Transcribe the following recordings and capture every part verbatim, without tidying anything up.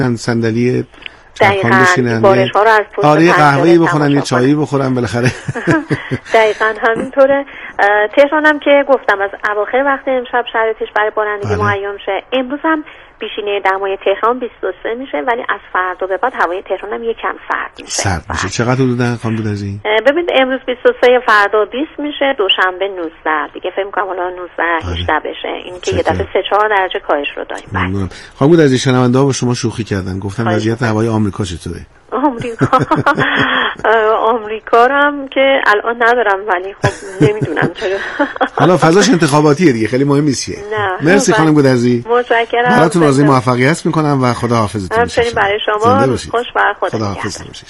صندلی دقیقاً بارش ها رو از پشت آره قهوه‌ای بخورن یه چایی بخورن بالاخره. دقیقاً همینطوره. تهران هم که گفتم از اواخر وقت امشب شرایطش برای بارندگی معین شه. امروز هم بیشینه دمای تهران بیست و سه میشه، ولی از فردا به بعد هوای تهران هم یکم سرد میشه. سرد میشه. چقدر حدوداً خانم بودازی؟ ببینید امروز بیست و سه، فردا بیست میشه، دوشنبه نوزده. دیگه فکر می‌کنم حالا نوزده هجده بشه. این که یه دفعه سه چهار درجه کاهش رو داریم. ممنونم. خانم بودازی شنونده‌ها با شما شوخی کردن. گفتن وضعیت هوای آمریکا چطوره؟ آمریکا آمریکا هم که الان ندارم، ولی خب نمیدونم چرا. حالا فضاش انتخاباتیه دیگه، خیلی مهم نیست. مرسی خانم گودرزی، متشکرم. براتون آرزوی موفقیت میکنم و خدا حافظتون. همچنین برای شما. خوش بر خدا. خدا حافظ باشید.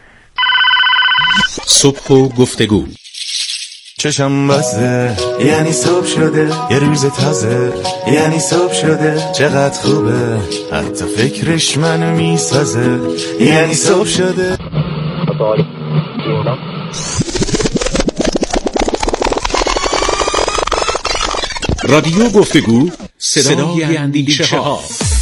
صبح و گفتگو. چشم بسته یعنی صبح شده، یه روز تازه یعنی صبح شده، چقدر خوبه حتی فکرش منو میسازه، یعنی صبح شده. رادیو گفتگو، صدای اندیشه ها.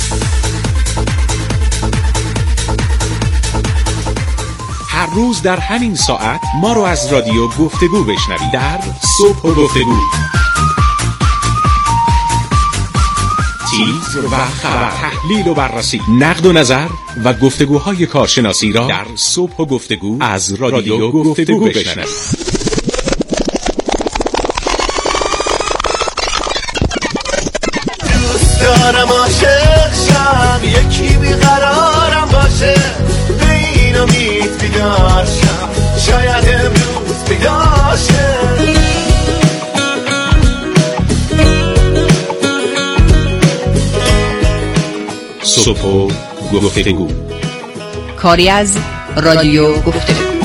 هر روز در همین ساعت ما رو از رادیو گفتگو بشنوید در صبح و گفتگو. تیتر و خبر، تحلیل و بررسی، نقد و نظر و گفتگوهای کارشناسی را در صبح و گفتگو از رادیو گفتگو بشنوید. دوست دارم عاشق شم، یکی بیقرارم باشه، به این امید بیدار شم، شاید امروز بیدار شم. صبح و گفتگو، کاری از رادیو گفتگو.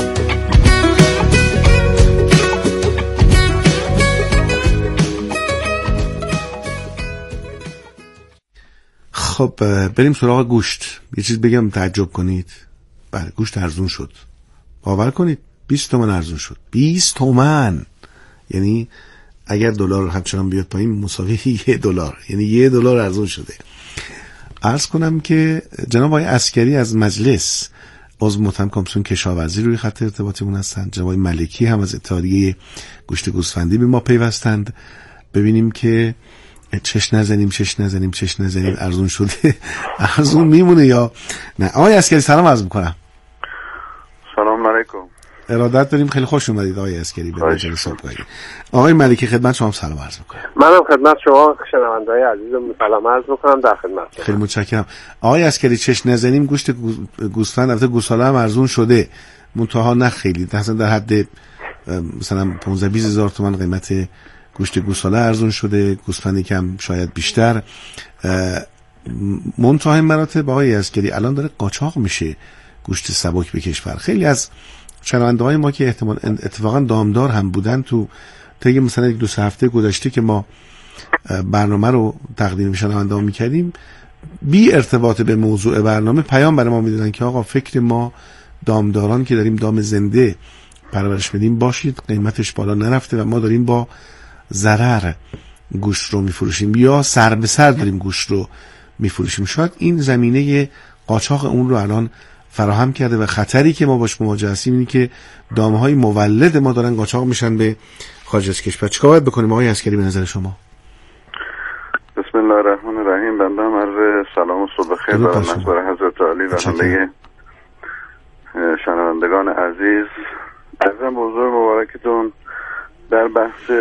خب بریم سراغ گوشت. یه چیز بگم تعجب کنید. بله گوشت ارزون شد. باور کنید بیست تومن ارزون شد. بیست تومن. یعنی اگر دلار همچنان بیاد پایین مساوی یه دلار، یعنی یه دلار ارزون شده. عرض کنم که جناب آقای عسکری از مجلس عضو محترم کمیسیون کشاورزی روی خط ارتباطمون هستند. جناب آقای ملکی هم از اتحادیه گوشت گوسفندی به ما پیوستند. ببینیم که چش نزنیم چش نزنیم چش نزنیم ارزون شده ارزون میمونه یا نه. آقای عسکری سلام عرض میکنم. سلام علیکم. ارادت داریم، خیلی خوش اومدید آقای عسکری به مجلس صبحگاهی. آقای ملکی خدمت شما سلام عرض میکنم. منم خدمت شما شنونده‌های عزیزم سلام عرض میکنم، در خدمت. خیلی متشکرم. آقای عسکری چش نزنیم گوشت گوسفند البته گوساله هم ارزون شده، منتها نه خیلی، مثلا در حد مثلا پانزده بیست هزار تومان قیمت گوشت گوساله ارزون شده، گوسفندی کم شاید بیشتر. منتها مراتب آقای عسکری الان داره قاچاق میشه گوشت سبک به کشور. خیلی از شنونده‌های ما که احتمال اتفاقا دامدار هم بودن تو طی مثلا یک دو سه هفته گذشته که ما برنامه رو تقدیم شنونده‌ها می‌کردیم، بی ارتباط به موضوع برنامه پیام برای ما میدادن که آقا فکر ما دامداران که داریم دام زنده پرورش میدیم باشید، قیمتش بالا نرفته و ما داریم با ضرر گوشت رو میفروشیم یا سر به سر داریم گوشت رو میفروشیم. شاید این زمینه قاچاق اون رو الان فراهم کرده و خطری که ما باش مواجه هستیم اینه که دامهای مولد ما دارن قاچاق میشن به خارج از کشور. چیکار باید بکنیم آقای عسکری به نظر شما؟ بسم الله الرحمن الرحیم. بنده هم عرض سلام و صبح خیر دارم محضر حضرت عالی و همه شنوندگان عزیز. عرضم به حضور مبارکتون در بحث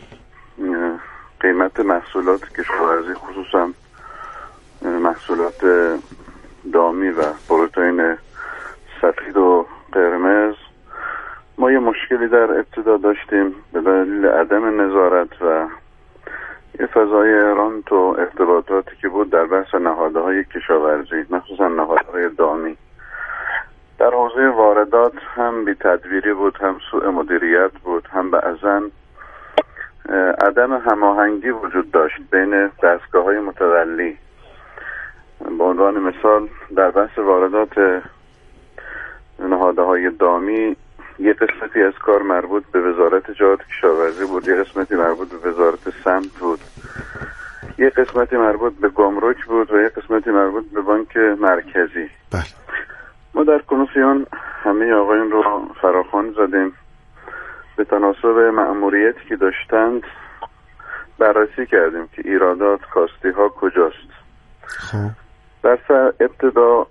قیمت محصولات کشاورزی، خصوصا محصولات دامی و پروتئین سفید و قرمز، ما یه مشکلی در ابتدا داشتیم به دلیل عدم نظارت و یه فضای رانت و ارتباطاتی که بود در بحث نهادهای کشاورزی، مخصوصا نهادهای دامی. در حوزه واردات هم بی تدبیری بود، هم سوء مدیریت بود، هم بعضاً عدم هماهنگی وجود داشت بین دستگاه‌های متولی. به عنوان مثال در بحث واردات نهادهای دامی یه قسمتی از کار مربوط به وزارت تجارت کشاورزی بود، یه قسمتی مربوط به وزارت سمت بود، یه قسمتی مربوط به گمرک بود و یه قسمتی مربوط به بانک مرکزی. بله. ما در کمیسیون همه آقایون رو فراخوان زدیم، به تناسب مأموریتی که داشتند بررسی کردیم که ایرادات کاستی ها کجاست. خب در سر ابتدا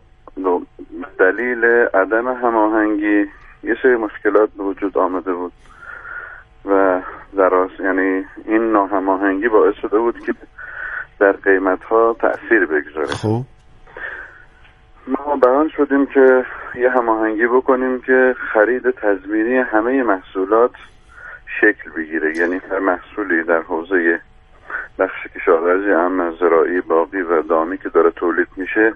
دلیل عدم هماهنگی یه سری مشکلات به وجود آمده بود و در آس... یعنی این ناهماهنگی باعث شده بود که در قیمت ها تأثیر بگذاره. خب ما بیان شدیم که یه هماهنگی بکنیم که خرید تضمینی همه محصولات شکل بگیره، یعنی هر محصولی در حوزه بخش کشاورزی اما زراعی، باغی و دامی که داره تولید میشه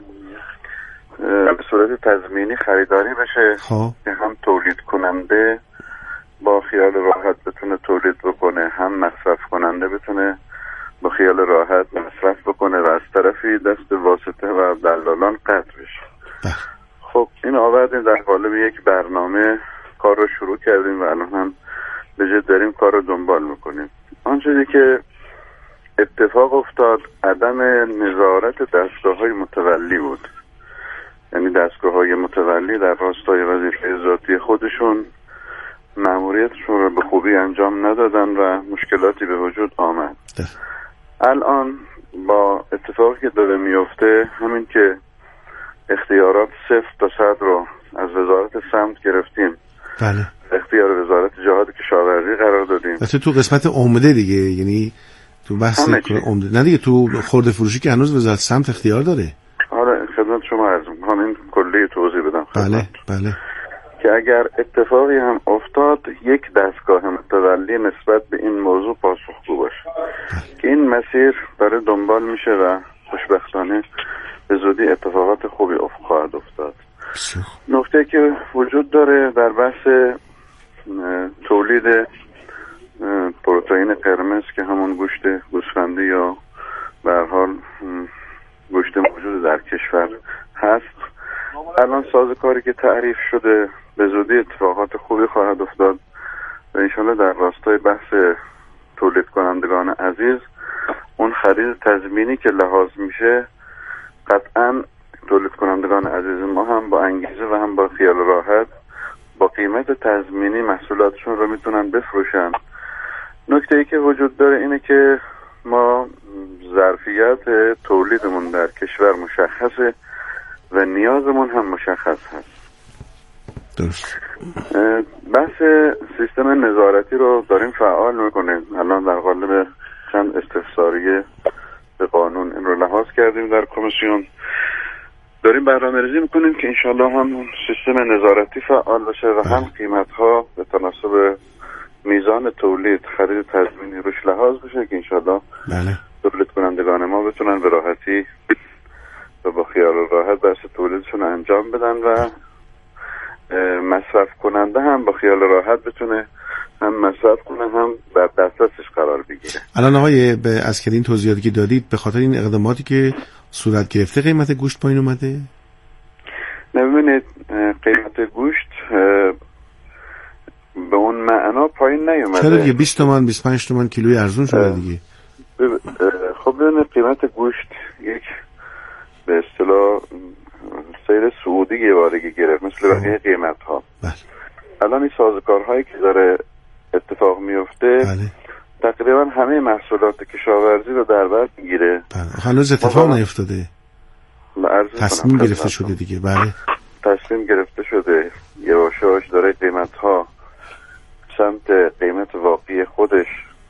به صورت تضمینی خریداری بشه. خب که هم تولید کننده با خیال راحت بتونه تولید بکنه، هم مصرف کننده بتونه با خیال راحت مصرف بکنه و از طرفی دست واسطه و دلالان قطع بشه. بله. خب این آوردیم در قالب یک برنامه کار رو شروع کردیم و الان هم به جد داریم کار رو دنبال میکنیم. آنچه که اتفاق افتاد عدم نظارت دستگاه های متولی بود، یعنی دستگاه های متولی در راستای وظیفه ذاتی خودشون مأموریتشون رو به خوبی انجام ندادن و مشکلاتی به وجود آمد. ده. الان با اتفاقی که داره میفته، همین که اختیارات صفر تا صد رو از وزارت سمت گرفتیم، بله، اختیار وزارت جهاد کشاورزی قرار دادیم. البته تو قسمت عمده دیگه، یعنی تو بحث عمده نه دیگه، تو خرده فروشی که هنوز وزارت سمت اختیار داره. آره خدمت شما عرض می‌کنم، این کلی توضیح بدم. بله بله. که اگر اتفاقی هم افتاد یک دستگاه متولی نسبت به این موضوع پاسخگو باشه. بله. که این مسیر داره دنبال میشه و خوشبختانه به زودی اتفاقات خوبی خواهد افتاد. نکته که وجود داره در بحث تولید پروتئین قرمز که همون گوشت گوسفندی یا به هر حال گوشت موجود در کشور هست، الان سازوکاری که تعریف شده به زودی اتفاقات خوبی خواهد افتاد و انشالله در راستای بحث تولید کنندگان عزیز اون خرید تضمینی که لحاظ میشه، قطعا تولید کنندگان عزیز ما هم با انگیزه و هم با خیال راحت با قیمت تضمینی محصولاتشون رو میتونن بفروشن. نکته ای که وجود داره اینه که ما ظرفیت تولیدمون در کشور مشخصه و نیازمون هم مشخص هست. درست. بحث سیستم نظارتی رو داریم فعال میکنیم. الان در قالب چند استفساریه به قانون این رو لحاظ کردیم در کمیسیون، داریم برنامه ریزی میکنیم که انشالله هم سیستم نظارتی فعال بشه و هم قیمت ها به تناسب میزان تولید خرید تضمینی روش لحاظ بشه که انشالله بله تولید کنندگان ما بتونن به راحتی و با خیال راحت بحث تولیدشون انجام بدن و مصرف کننده هم با خیال راحت بتونه هم مصرف کنه هم در دسترسش قرار بگیره. الان آقای به عسکری این توضیحاتی که دادید به خاطر این اقداماتی که صورت گرفته قیمت گوشت پایین اومده؟ نه ببینید، قیمت گوشت به اون معنا پایین نیومده. چرا دیگه؟ بیست تومن بیست و پنج تومن کیلوی ارزون شده دیگه. خب ببینید قیمت گوشت یک به اصطلاح سیر صعودی یه بارگی گرفت مثل بقیه قیمت ها. بله. الان این سازوکارهایی که داره اتفاق میفته بله. تقریبا همه محصولات کشاورزی رو در بر میگیره. بله. هنوز اتفاق نیفتاده. تصمیم گرفته شده دیگه. بله. تصمیم گرفته شده. یواش یواش داره قیمت ها سمت قیمت واقعی خودش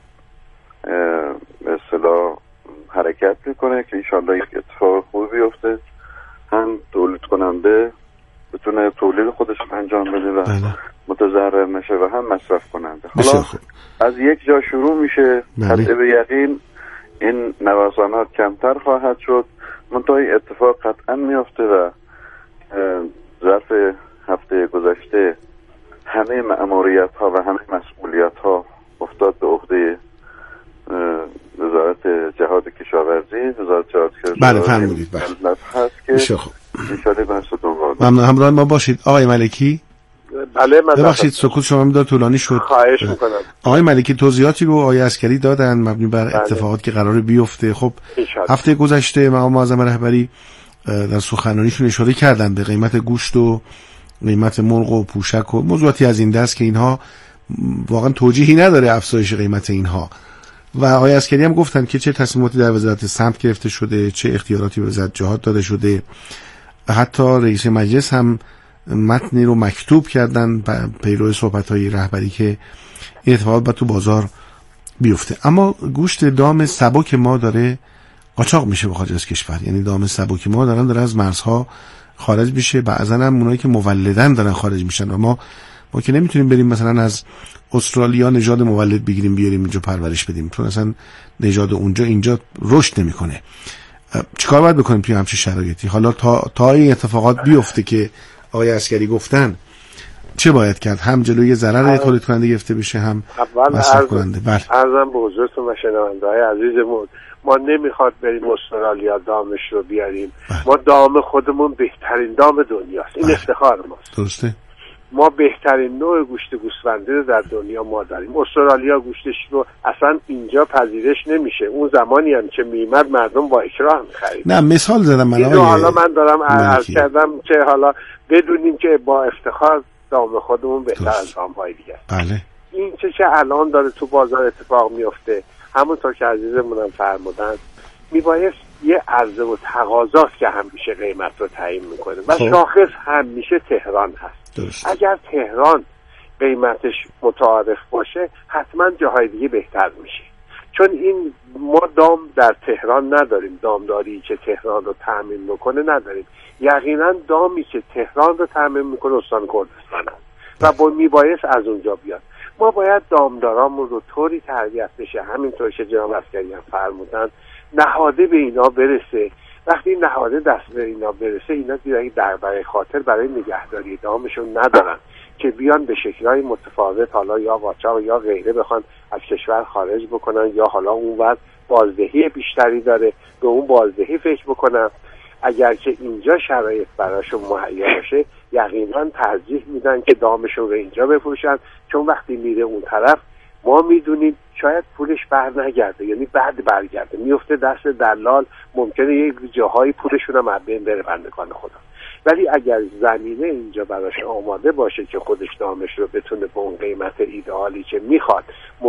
به اصطلاح حرکت میکنه که انشالله یک اتفاق خوبی بیفته، هم تولید کننده بتونه تولید خودش انجام بده و بله. متضرر نشه و هم مصرف کننده. حالا از یک جا شروع میشه، قطع به یقین این نوسانات کمتر خواهد شد، منتها اتفاق قطعا میفته و ظرف هفته گذشته همه مأموریت ها و همه مسئولیت ها افتاد به عهده وزارت جهاد کشاورزی. وزارت جهاد کشاورزی بله فهمیدید. بله هست که انشاءالله بحث دنبال ممنون. همراه ما باشید آقای ملکی. بله من ببخشید سکوت شما مقدار طولانی شد. خواهش میکنم. آقای ملکی توضیحاتی رو آقای عسکری دادن مبنی بر بله. اتفاقات که قراره بیفته. خب هفته گذشته مقام معظم رهبری در سخنرانیشون اشاره کردن به قیمت گوشت و قیمت مرغ و پوشک و موضوعاتی از این دست که اینها واقعا توجیهی نداره افزایش قیمت اینها. و آقای عسکری هم گفتن که چه تصمیماتی در وزارت سمت گرفته شده، چه اختیاراتی به وزارت جهاد داده شده. حتی رئیس مجلس هم متنی رو مکتوب کردن پیرو صحبت‌های رهبری که این اتفاقات باید تو بازار بیفته. اما گوشت دام سبک ما داره قاچاق میشه به خارج از کشور، یعنی دام سبک ما دارن داره از مرزها خارج میشه، بعضا هم اونایی که مولدن دارن خارج میشن و ما ما که نمیتونیم بریم مثلا از استرالیا نژاد مولد بگیریم بیاریم اینجا پرورش بدیم، چون اصلا نژاد اونجا اینجا رشد نمیکنه. چیکار باید بکنیم توی همچین شرایطی؟ حالا تا تا این اتفاقات بیفته که آقای عسکری گفتن چه باید کرد؟ هم جلوی ضرر تولید کننده گرفته بشه، هم مصرف کننده. بله. عرضم به حضورتون و شنونده‌های عزیزمون، ما نمیخواد بریم استرالیا دامش رو بیاریم. بله. ما دام خودمون بهترین دام دنیاست. این بله. افتخار ماست. درسته. ما بهترین نوع گوشت گوسفندی رو در دنیا ما داریم. استرالیا گوشتش رو اصلا اینجا پذیرش نمیشه. اون زمانی هم که میمد مردم با اکراه میخرید. نه مثال زدم من. اینو حالا من دارم عرض کردم که حالا بدونیم که با افتخار دام خودمون بهتر از دام‌های دیگه. بله. این چه که الان داره تو بازار اتفاق میفته، همونطور که عزیزمونم فرمودن، میبایست یه عرضه و تقاضاست که همیشه قیمت رو تعیین میکنه و خب. شاخص همیشه تهران هست. درست. اگر تهران قیمتش متعارف باشه حتما جاهای دیگه بهتر میشه، چون این ما دام در تهران نداریم، دامداری که تهران رو تامین بکنه نداریم. یقینا دامی که تهران رو تامین میکنه استان کردستان هست و با میبایست از اونجا بیاد. ما باید دامدارامون رو طوری تربیت بشه، همینطور که جناب عسکری هم فرمودن، نهاده به اینا برسه. وقتی این نهاده دست به اینا برسه، اینا دیگه درباره خاطر برای نگهداری دامشون ندارن که بیان به شکل‌های متفاوت، حالا یا قاچاق یا غیره، بخوان از کشور خارج بکنن، یا حالا اون وقت بازدهی بیشتری داره به اون بازدهی فکر بکنن. اگر که اینجا شرایط براشون مهیا باشه، یقینا ترجیح میدن که دامشون رو اینجا بفروشن، چون وقتی میره اون طرف ما میدونیم شاید پولش بر نگرده، یعنی بعد برگرده میفته دست دلال، ممکنه یک جاهای پولشون هم از بین بره بندگان خدا. ولی اگر زمینه اینجا براش آماده باشه که خودش دامش رو بتونه به اون قیمت ایدئالی که میخواد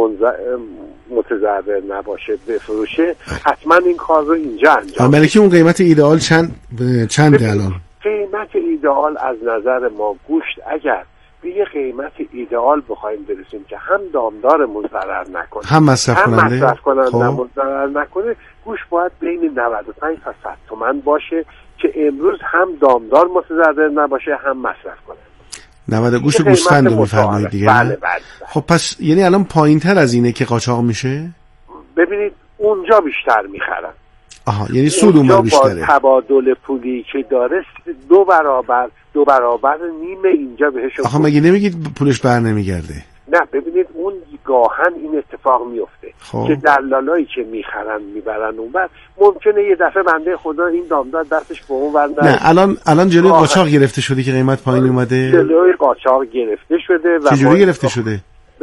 متضرر نباشه بفروشه، حتما این کار رو اینجا انجام بده. ملکی اون قیمت ایدئال چند چنده الان؟ قیمت ایدئال از نظر ما گوشت اگر به یه قیمت ایدئال بخوایم برسیم که هم دامدارمون ضرر نکنه هم مصرف کننده هم مصرف کننده ضرر نکنه، گوشت باید بین نود و پنج تا صد تومان باشه که امروز هم دامدار متضرر نباشه هم مصرف کنه. نود گوشت گوسفند رو می‌فرمایید دیگه. بله بله, بله. خب پس یعنی الان پایین‌تر از اینه که قاچاق میشه؟ ببینید اونجا بیشتر میخرن. آها، یعنی سود اون بیشتره. با تبادل پولی که داره دو برابر دو برابر نیمه اینجا بهش. آخه مگه نمیگید پولش بر نمیگرده؟ نه ببینید اون گاهن این اتفاق میفته خب. که دلالایی که میخرن میبرن اون بعد ممکنه یه دفعه بنده خدا این دامدار دستش به اون ور نه. الان الان جلوی قاچاق گرفته شده که قیمت پایین اومده. جلوی قاچاق گرفته شده و چجوری گرفته شده؟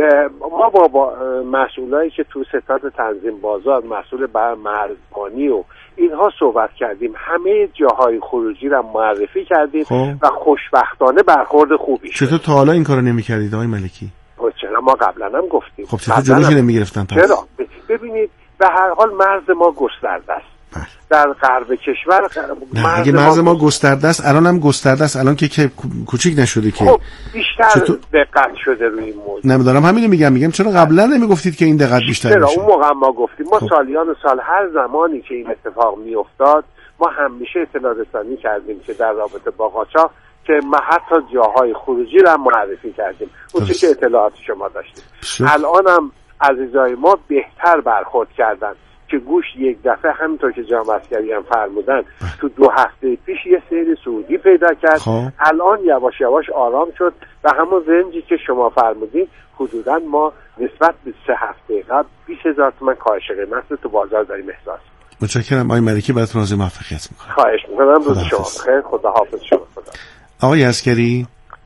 ما با, با مسئولایی که تو ستاد تنظیم بازار، مسئول بر مرزبانی و اینها صحبت کردیم، همه جاهای خروجی را معرفی کردیم خب. و خوشبختانه برخورد خوبی شد. چطور تا حالا این کارو نمی‌کردید آقای ملکی؟ چرا ما قبلا هم گفتیم. خب چطور جلوش نمی‌گرفتن پس؟ چرا؟ ببینید به هر حال مرز ما گسترده است. بله. در غرب کشور مرز اگه مرز ما, ما گسترده است، الان هم گسترده است، الان که که کوچیک نشده که. خب بیشتر چطور... دقت شده روی این موضوع. نمیدونم همین رو میگم میگم چرا قبلا نمیگفتید که این دقت بیشتر چرا میشه؟ اون موقع ما گفتیم. ما خب. سالیان و سال هر زمانی که این اتفاق میافتاد ما همیشه اطلاع رسانی کردیم که در رابطه با قاچاق که ما حتی جاهای خروجی را معرفی کردیم. اون چه که اطلاعات شما داشتیم. الان هم عزیزای ما بهتر برخورد کردن که گوشت یک دفعه همینطور که جناب عسکری هم فرمودن تو دو هفته پیش یه سری سعودی پیدا کرد خواه. الان یواش یواش آرام شد و همون رنجی که شما فرمودین حدودا ما نسبت به سه هفته قبل بیست هزار تومان کاهش قیمت رو تو بازار داریم احساس. متشکرم آقای ملکی، براتون آرزوی موفقیت میکنم. خواهش میکنم. روز شما بخیر. خدا حافظ شما. خدا. آقای عسکری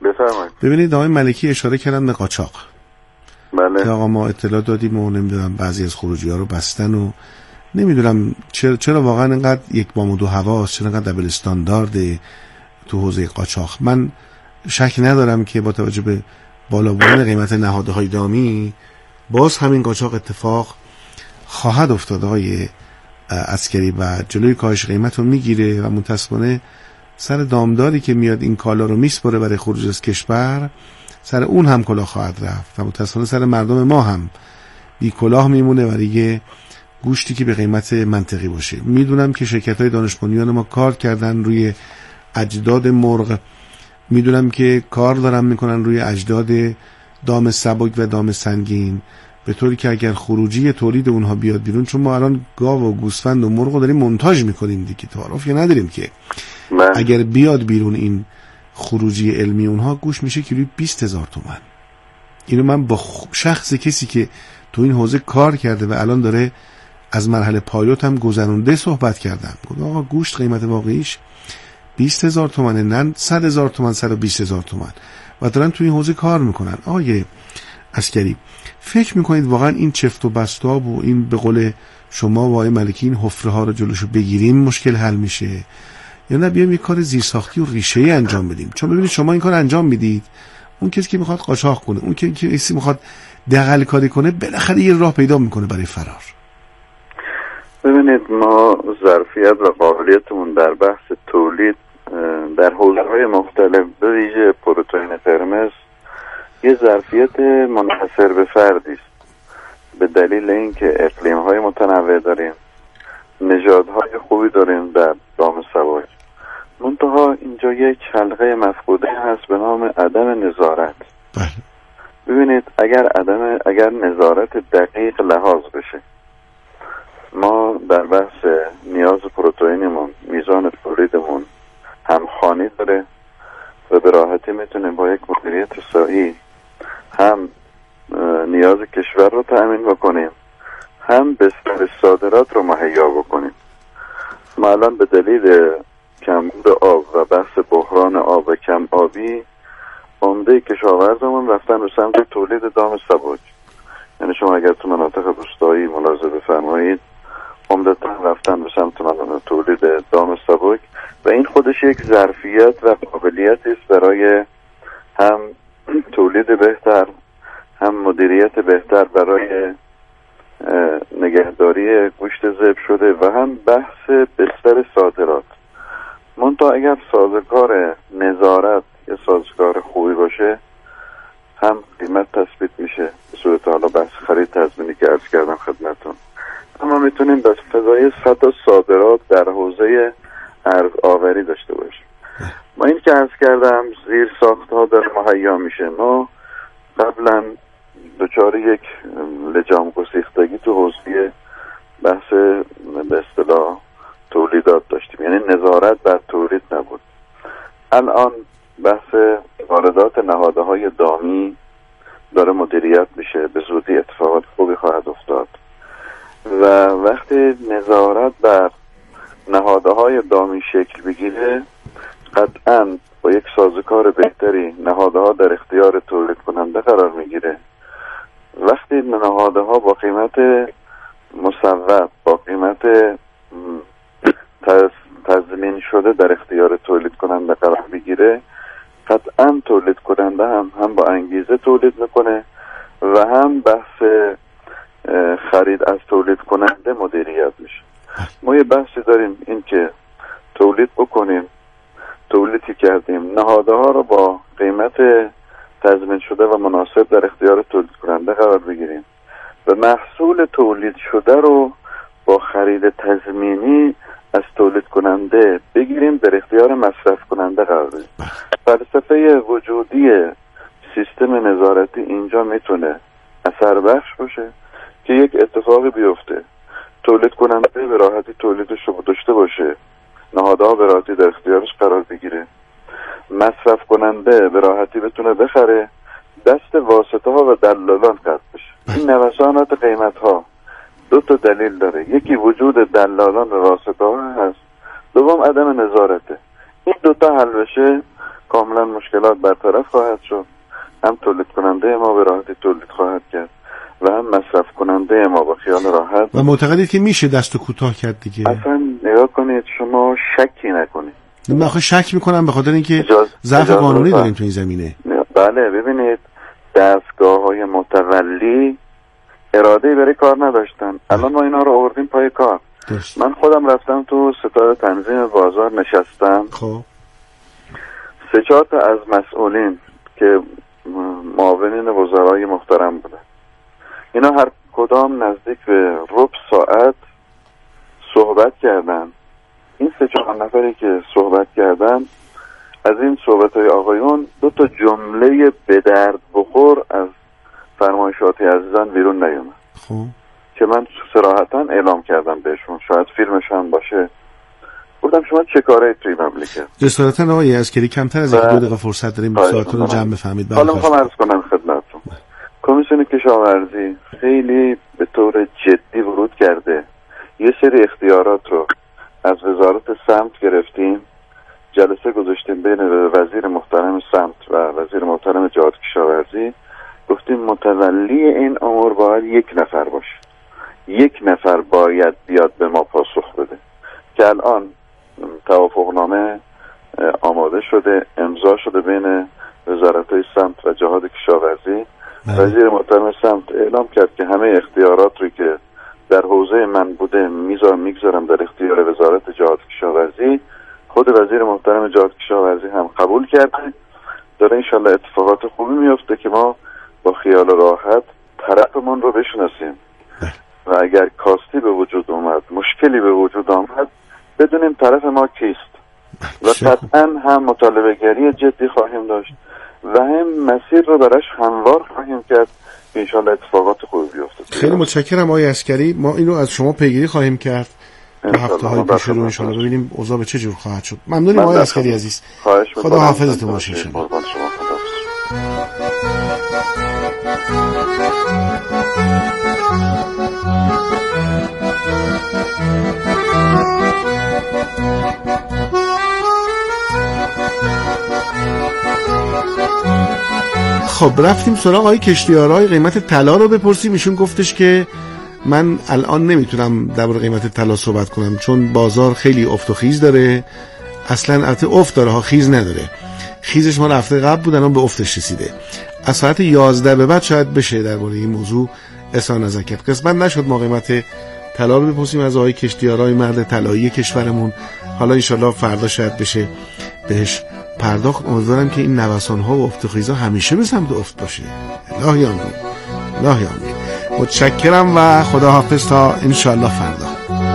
بفرمایید. ببینید آقای ملکی اشاره کردن به قاچاق. بله. که آقا ما اطلاع دادیم و نمیدونم بعضی از خروجی ها رو بستن و نمیدونم چرا, چرا واقعا اینقدر یک بام و دو هواست، چرا اینقدر دبل استاندارد تو حوزه قاچاق. من شک ندارم که با توجه به بالا بودن قیمت نهادهای دامی باز همین قاچاق اتفاق خواهد افتاد آقای عسکری و جلوی کاهش قیمت رو میگیره و متاسفانه سر دامداری که میاد این کالا رو میسپره برای خروج از کشور سر اون هم کلاه خواهد رفت و متاسفانه سر مردم ما هم بی کلاه میمونه برای گوشتی که به قیمت منطقی باشه. میدونم که شرکت‌های دانش بنیان ما کار کردن روی اجداد مرغ، میدونم که کار دارن میکنن روی اجداد دام سبک و دام سنگین، به طوری که اگر خروجی تولید اونها بیاد بیرون، چون ما الان گاو و گوسفند و مرغ رو داریم منتاج میکنیم دیگه، تعارف یا نداریم که من. اگر بیاد بیرون این خروجی علمی اونها، گوش میشه کیلوی بیست هزار تومان. اینو من با شخص کسی که تو این حوزه کار کرده و الان داره از مرحله پایلوت هم گذرونده صحبت کردم. گفت آقا گوشت قیمت واقعیش بیست هزار تومنه، نه صد هزار تومن، صد و بیست هزار تومن و دارن تو این حوزه کار میکنن. آقای عسکری فکر میکنید واقعا این چفت و بستاب و این به قول شما و آقای ملکی این حفره ها رو جلوشو بگیریم مشکل حل میشه، یا نه بیایم یک کار زیرساختی و ریشه‌ای انجام بدیم؟ چون ببینید شما این کار انجام میدید، اون کسی که میخواد قاچاق کنه، اون کسی میخواد دغل کاری کنه، بالاخره یه راه پیدا میکنه برای فرار. ببینید ما ظرفیت و قابلیتمون در بحث تولید در حوزه‌های مختلف به ویژه پروتئین قرمز یه ظرفیت منحصر به فردی است، به دلیل اینکه اقلیم‌های متنوع داریم، نژادهای خوبی داریم در دام سبک. منتها اینجا یک حلقه مفقوده هست به نام عدم نظارت. ببینید اگر عدم اگر نظارت دقیق لحاظ بشه، ما در بحث نیاز پروتئینمون، میزان تولیدمون همخوانی داره و به راحتی میتونیم با یک مدیریت صحیح هم نیاز کشور رو تأمین بکنیم، هم بستر صادرات رو مهیا بکنیم. ما الان به دلیل کمبود آب و بحث بحران آب و کم آبی عمده کشاورزمون رفتن به سمت تولید دام سبک. یعنی شما اگر تو مناطق روستایی ملاحظه بفرمایید، عمدتا رفتن به سمت تولید دام سبک و این خودش یک ظرفیت و قابلیتی است برای هم تولید بهتر، هم مدیریت بهتر برای نگهداری گوشت ذبح شده و هم بحث بستر صادرات. منتها اگر سازگار نظارت یا سازگار خوبی باشه، هم قیمت تثبیت میشه به صورت حالا بحث خرید تضمینی که عرض کردم خدمتتون، اما میتونیم به فضای سطح صادرات در حوزه ارز آوری داشته باشیم. ما این که عرض کردم زیر ساخت ها در مهیا میشه. ما قبلا دچار یک لجام گسیختگی تو حوزه بحث به اصطلاح تولیدات داشتیم، یعنی نظارت بر تولید نبود. الان بحث واردات نهادهای دامی داره مدیریت میشه، به زودی اتفاقات خوبی خواهد افتاد و وقتی نظارت بر نهادهای دامی شکل بگیره، قطعاً با یک سازوکار بهتری نهادها در اختیار تولید کننده قرار میگیره. وقتی نهادها با قیمت مصوب، با قیمت تضمین شده در اختیار تولید کننده قرار میگیره، قطعاً تولید کننده هم هم با انگیزه تولید میکنه و هم بحث خرید از تولید کننده مدیریت میشه. ما یه بحثی داریم این که تولید بکنیم، تولیدی کردیم، نهادها رو با قیمت تضمین شده و مناسب در اختیار تولید کننده قرار بگیریم و محصول تولید شده رو با خرید تضمینی از تولید کننده بگیریم، در اختیار مصرف کننده قرار بدیم. فلسفه وجودی سیستم نظارتی اینجا میتونه اثر بخش باشه که یک اتفاقی بیفته، تولید کننده به راحتی تولیدش رو داشته باشه، نهادها به راحتی در اختیارش قرار بگیره، مصرف کننده به راحتی بتونه بخره، دست واسطه ها و دلالان قطع بشه. این نوسانات قیمت ها دو تا دلیل داره، یکی وجود دلالان و واسطه ها هست، دوم عدم نظارته. این دوتا حل بشه، کاملا مشکلات برطرف خواهد شد. هم تولید کننده ما به راحتی تولید خواهد کرد و هم مصرف کننده ما با خیال راحت. و معتقدید که میشه دست و کوتاه کرد دیگه؟ اصلا نگاه کنید، شما شکی نکنید. من آخه شک میکنم به خاطر اینکه ضعف قانونی داریم تو این زمینه. بله ببینید، دستگاه های متولی اراده برای کار نداشتن. الان ما اینا رو آوردیم پای کار. دست. من خودم رفتم تو ستاد تنظیم بازار نشستم. خب سه چهار تا از مسئولین که معاونین وزرای محترم بودن، اینا هر کدام نزدیک به ربع ساعت صحبت کردن. این سه چهار نفری که صحبت کردن، از این صحبت‌های آقایون دو تا جمله به درد بخور از فرمایشات عزیزان بیرون نیومد. خب که من صراحتاً اعلام کردم بهشون، شاید فیلمش هم باشه. گفتم شما چه کاره توی مملکت؟ جسارتاً آقای عسکری کمتر از یک دو دقیقه فرصت داریم سوالتون رو جمع بفهمید. حالا میخوام عرض کنم خدمتتون. کمیسیون کشاورزی خیلی به طور جدی ورود کرده. یه سری اختیارات رو از وزارت سمت گرفتیم، جلسه گذاشتیم بین وزیر محترم سمت و وزیر محترم جهاد کشاورزی، گفتیم متولی این امور باید یک نفر باشه، یک نفر باید بیاد به ما پاسخ بده. که الان توافقنامه آماده شده، امضا شده بین وزارت‌های سمت و جهاد کشاورزی. وزیر محترم سمت اعلام کرد که همه اختیارات رو که در حوزه من بوده میذارم میگذارم در اختیار وزارت جهاد کشاورزی. خود وزیر محترم جهاد کشاورزی هم قبول کرده. داره انشالله اتفاقات خوبی میفته که ما با خیال راحت طرفمون رو بشناسیم و اگر کاستی به وجود اومد، مشکلی به وجود آمد، بدونیم طرف ما کیست و قطعا هم مطالبه گری جدی خواهیم داشت و هم مسیر رو براش هموار خواهیم کرد که انشالله اتفاقات خوبی بیفته. خیلی متشکرم آقای عسکری. ما اینو از شما پیگیری خواهیم کرد تا هفته های پیش رو انشالله ببینیم اوضاع به چه جور خواهد شد. ممنونیم آقای عسکری عزیز. خدا حافظتون باشه انشالله. خب رفتیم سراغ آقای کشتیارای قیمت طلا رو بپرسیم. ایشون گفتش که من الان نمیتونم درباره قیمت طلا صحبت کنم چون بازار خیلی افت و خیز داره. اصلا البته افت داره ها، خیز نداره. خیزش ما هفته قبل بود، الان به افتش رسیده. از ساعت یازده به بعد شاید بشه درباره این موضوع اظهار نظر کرد. قسمت نشد ما قیمت طلا رو بپرسیم از آقای کشتیارای مرد طلایی کشورمون. حالا ان شاءالله فردا شاید بشه بهش پرداخت. امیدوارم که این نوسان‌ها و افت و خیزها همیشه به سمت افت باشه. الهی آمین، الهی آمین. متشکرم و خداحافظ تا ان شاءالله فردا.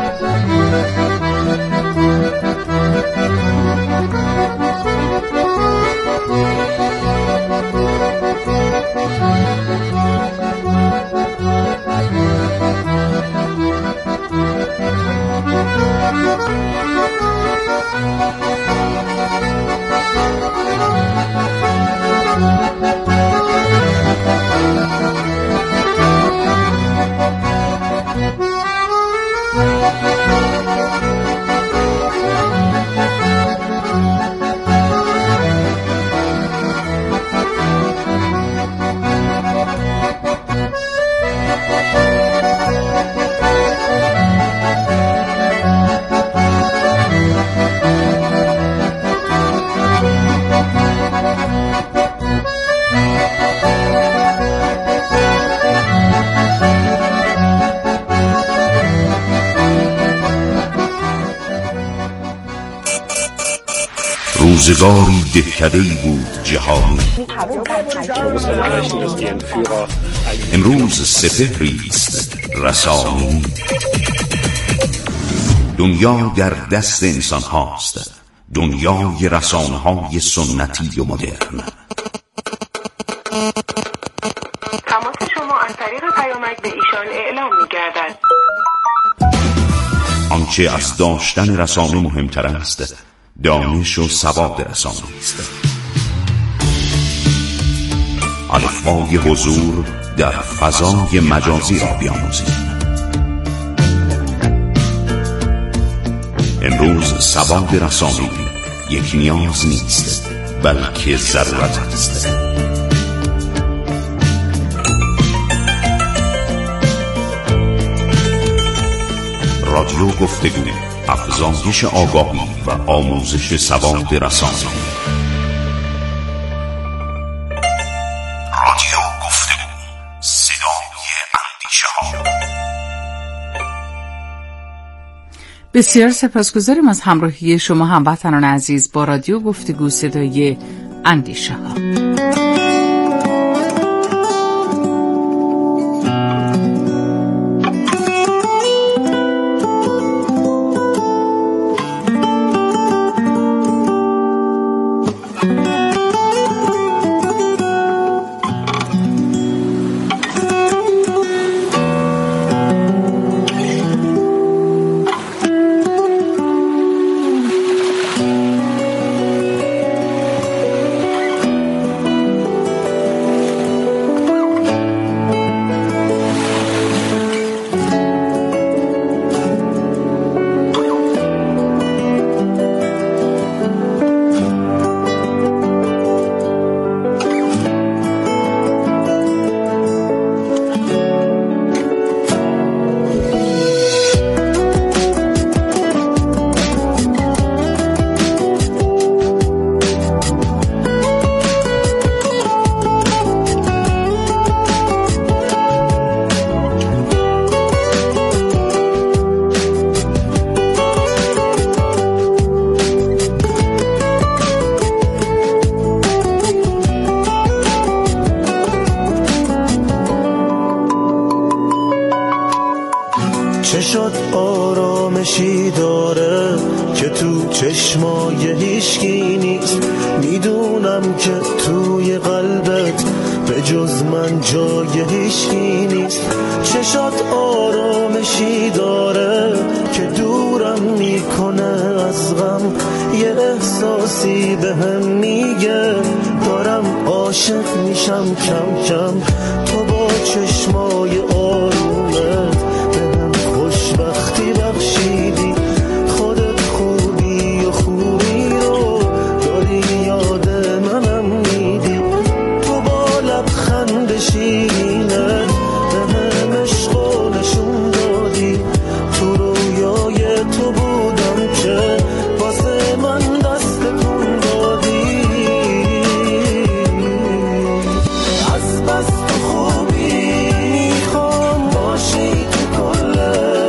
روزگاری دهکده‌ای بود جهانی، امروز سپهری است رسانی. دنیا در دست انسان هاست، دنیای رسانه های سنتی و مدرن. تماس شما از طریق پیامک به ایشان اعلام می گردد. آنچه از داشتن رسانه مهمتر است، دانش و سواد رسانه است. الفبای حضور در فضای مجازی را بیاموزید. امروز سواد رسانه‌ای یک نیاز نیست، بلکه ضرورت است. رادیو گفتگو، افزایش آگاهی و آموزش سواد رسانه‌ای. رادیو گفتگو، صدای اندیشه‌ها. بسیار سپاسگزاریم از همراهی شما هموطنان عزیز با رادیو گفتگو، صدای اندیشه‌ها. چه شد آرامشی داره که تو چشمای هیچکی نیست، میدونم که توی قلبت به جز من جای هیچکی نیست. چه شد آرامشی داره که دورم میکنه از غم، یه احساسی به هم میگه دارم عاشق میشم کم کم. تو با چشمای آرومت خوشبختی بخشیدی، خودت خوبی و خوبی رو داری یاد منم میدی. تو با لبخند شیرینت به هم عشق و نشون دادی، تو رویای تو بودم که واسه من دست کن دادی. از بس تو خوبی میخوام باشی تو کل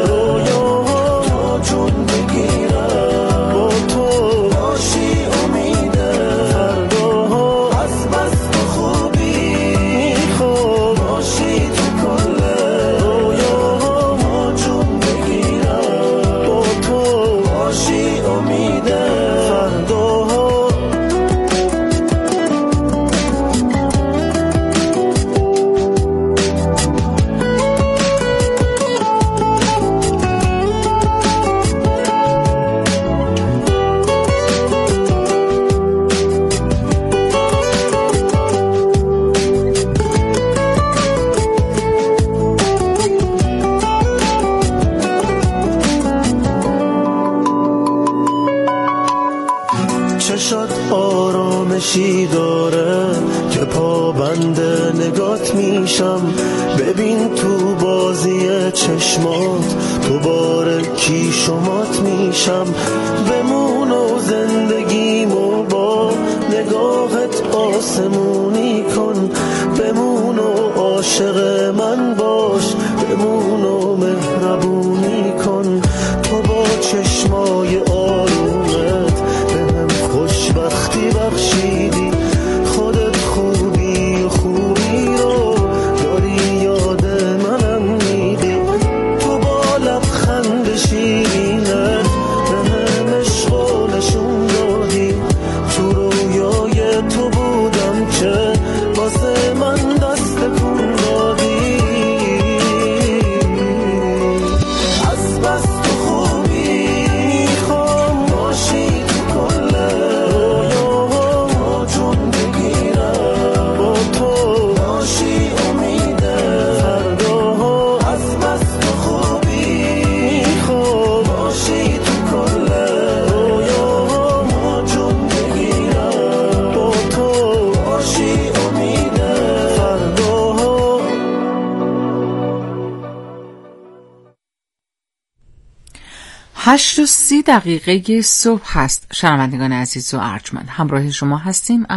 آرامشی داره که پابند نگات میشم. ببین تو بازی چشمات تو بار کی شمات میشم. بمون و زندگیمو با نگاهت آسمونی کن، بمون و عاشق من باش، بمون و مهربونی کن. تو با چشمای آرومت به هم خوشبختی بخشیدی، خودت خوبی و خوبی رو داری یاد منم میدی. تو با لبخند شیرینت به هم عشق و نشون دادی، تو رویای تو بودم که واسه من دست کن دادی. هشت و سی دقیقه صبح هست. شنوندگان عزیز و ارجمند، همراه شما هستیم